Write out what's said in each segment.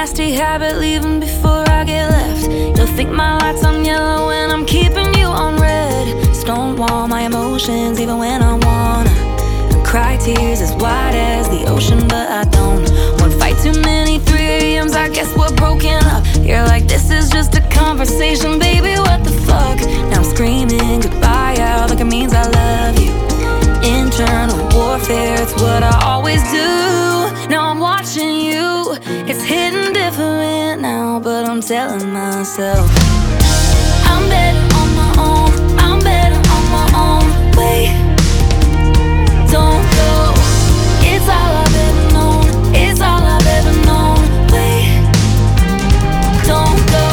nasty habit, leaving before I get left. You'll think my lights on yellow when I'm keeping you on red. Stonewall my emotions even when I wanna, and cry tears as wide as the ocean, but I don't. One fight too many 3 a.m.s, I guess we're broken up. You're like, this is just a conversation, baby, what the fuck? Now I'm screaming goodbye out like it means I love you. Internal warfare, it's what I always do. Now I'm watching you, it's hitting different now, but I'm telling myself I'm better on my own, I'm better on my own way. Don't go, it's all I've ever known, it's all I've ever known. Wait, don't go.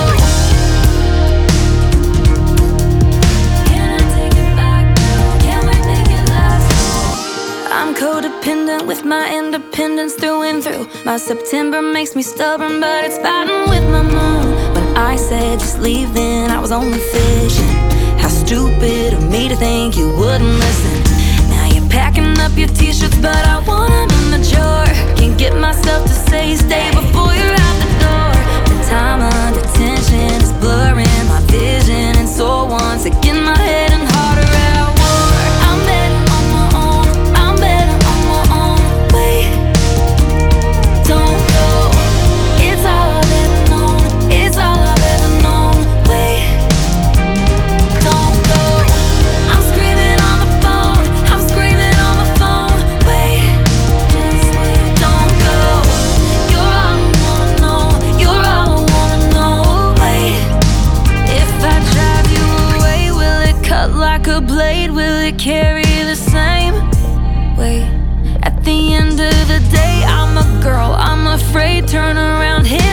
Can I take it back now? Can we make it last? I'm codependent with my independence through and through. My September makes me stubborn, but it's fighting with my moon. When I said just leave, then I was only fishing. How stupid of me to think you wouldn't listen. Now you're packing up your t-shirts, but I want them in the jar. Can't get myself to say stay before you're out the door. The time under tension is blurring my vision, and so once again my head and heart are at war. I'm better on my own, I'm better on my own way. Don't go, it's all I've ever known, it's all I've ever known. Wait, don't go. I'm screaming on the phone, I'm screaming on the phone. Wait, just wait, don't go. You're all I wanna know, you're all I wanna know. Wait, if I drive you away, will it cut like a blade? Will it carry the same weight? At the end of the day, I'm a girl, I'm afraid. Turn around, hit